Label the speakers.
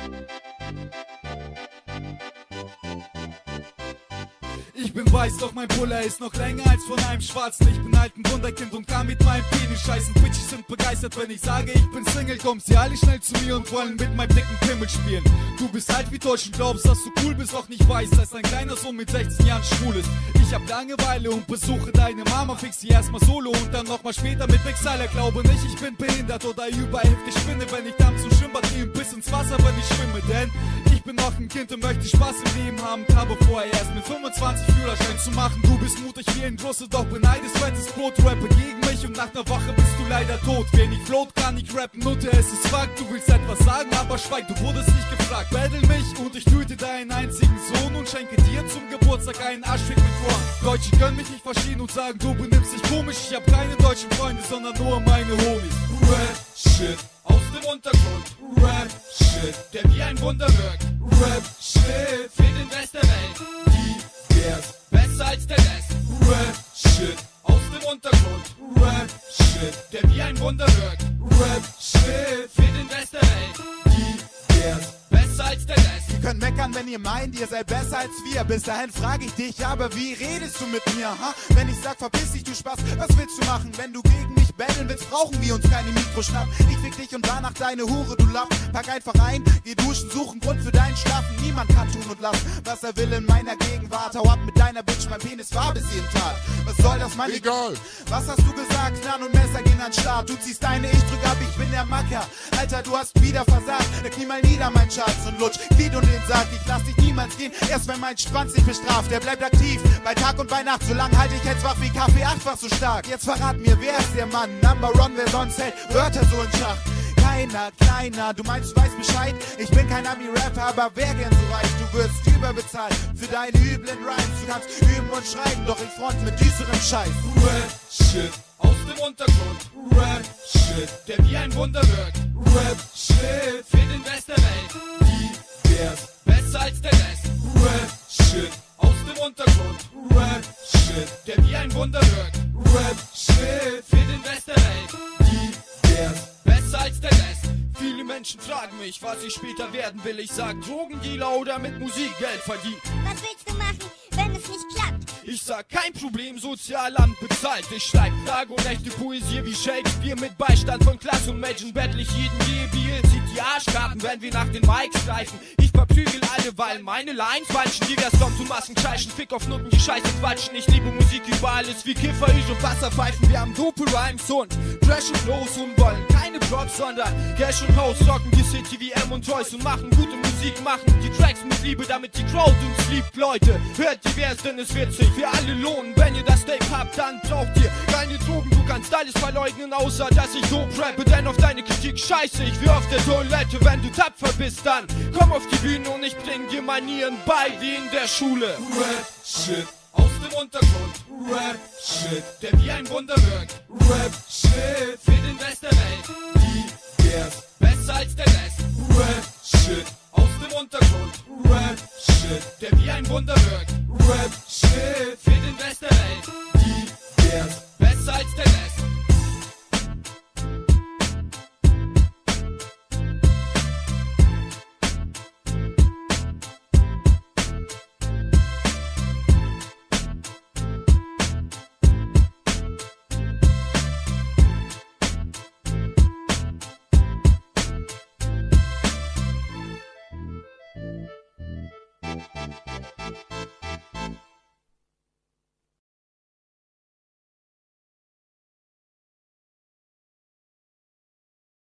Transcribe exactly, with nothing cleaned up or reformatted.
Speaker 1: Ich bin weiß, doch mein Puller ist noch länger als von einem Schwarzen. Ich bin halt ein Wunderkind und kann mit meinem Penis scheißen. Bitches sind begeistert, wenn ich sage, ich bin Single. Kommen sie alle schnell zu mir und wollen mit meinem dicken Pimmel spielen. Du bist halt wie Deutsch und glaubst, dass du cool bist, doch nicht weißt, dass ein kleiner Sohn mit sechzehn Jahren schwul ist. Ich hab Langeweile und besuche deine Mama, fix sie erstmal solo und dann nochmal später mit Mixaler. Glaube nicht, ich bin behindert oder überheftig spinne, wenn ich dann zum Schwimmbad gehe und bis ins Wasser, wenn ich schwimme. Denn ich bin noch ein Kind und möchte Spaß im Leben haben. Habe vorher erst mit fünfundzwanzig Führerschein zu machen. Du bist mutig wie ein Russe, doch beneidest fettes Brot. Rappe gegen mich und nach einer Woche bist du leider tot. Wer nicht float, kann nicht rappen, Mutter, es ist Fakt. Du willst etwas sagen, aber schweig, du wurdest nicht gefragt. Battle mich und ich töte deinen einzigen Sohn und schenke dir zum Geburtstag einen Arschfick mit Ohren. Deutsche können mich nicht verstehen und sagen, du benimmst dich komisch. Ich hab keine deutschen Freunde, sondern nur meine Homies.
Speaker 2: Rap Shit aus dem Untergrund. Rap Shit, der wie ein Wunder wirkt. Rap Shit für den Rest der Welt. Divers, besser als der Rest. Rap Shit aus dem Untergrund. Rap Shit, der wie ein Wunder wirkt. Rap Shit für den Rest der Welt. Divers, besser als der Rest.
Speaker 3: Ihr könnt meckern, wenn ihr meint, ihr seid besser als wir. Bis dahin frage ich dich, aber wie redest du mit mir? Ha? Wenn ich sag, verpiss dich, du Spaß, was willst du machen? Wenn du gegen mich battlen willst, brauchen wir uns keine Mikroschnapp. Ich fick dich und danach deine Hure, du Lapp. Pack einfach ein, geh duschen, suchen Grund für deinen Schlafen. Niemand kann tun und lassen, was er will in meiner Gegenwart. Hau ab mit deiner Bitch, mein Penis war bis jeden Tag. Was soll das, Mann?
Speaker 4: Egal.
Speaker 3: Was hast du gesagt? Knarren und Messer gehen an den Start. Du ziehst deine, ich drück ab, ich bin der Macker. Alter, du hast wieder versagt. Dann knie mal nieder, mein Schatz, und lutsch Glied und den Sack. Ich lass dich niemals gehen, erst wenn mein Schwanz dich bestraft. Der bleibt aktiv, bei Tag und bei Nacht. So lang halte ich jetzt wach wie Kaffee, achtfach so stark. Jetzt verrat mir, wer ist der Mann? Number one, wer sonst hält Wörter so in Schach? Keiner, kleiner, du meinst, du weißt Bescheid. Ich bin kein Ami-Rapper, aber wer gern so reich? Du wirst überbezahlt für deine üblen Rhymes. Du kannst üben und schreiben, doch ich front mit düsterem Scheiß.
Speaker 2: Rap Shit aus dem Untergrund. Rap Shit, der wie ein Wunder wirkt. Rap Shit für den Rest der Welt. Divers, besser als der Rest. Rap Shit aus dem Untergrund. Rap Shit, der wie ein Wunder wirkt. Rap Shit für den Rest der Welt. Divers, besser als der Rest. Viele Menschen fragen mich, was ich später werden will. Ich sag Drogendealer oder mit Musik Geld verdienen.
Speaker 5: Was willst du machen, wenn es nicht klappt?
Speaker 2: Ich sag kein Problem, Sozialamt bezahlt. Ich schreib Tage und echte Poesie wie Shakespeare. Mit Beistand von Klass und Mädchen bettel ich jeden Debil. Zieht die Arschkarten, wenn wir nach den Mikes greifen. Ich verprügel alle, weil meine Lines falschen. Divers kommt und Masken kreischen, Fick auf Nutten, die Scheiße quatschen. Ich liebe Musik über alles, wie Kiffer, ich und Wasserpfeifen. Wir haben dope Rhymes und Trash und Flows und wollen keine Props, sondern Cash und House. Rocken die City wie M und Toys und machen gute Musik, machen die Tracks mit Liebe, damit die Crowd uns liebt. Leute, hört divers, denn es wird sich für alle lohnen. Wenn ihr das Tape habt, dann braucht ihr keine Drogen. Du kannst alles verleugnen, außer dass ich dope rappe. Denn auf deine Kritik scheiße ich wie auf der Toilette. Wenn du tapfer bist, dann komm auf die Bühne und ich bring dir Manieren bei, wie in der Schule. Rap Shit aus dem Untergrund. Rap Shit, der wie ein Wunder wirkt. Rap Shit für den Rest der Welt. Divers, besser als der Rest. Rap Shit aus dem Untergrund. Rap Shit, der wie ein Wunder wirkt. Rap Shit für den Rest der Welt. Divers, besser als der Rest.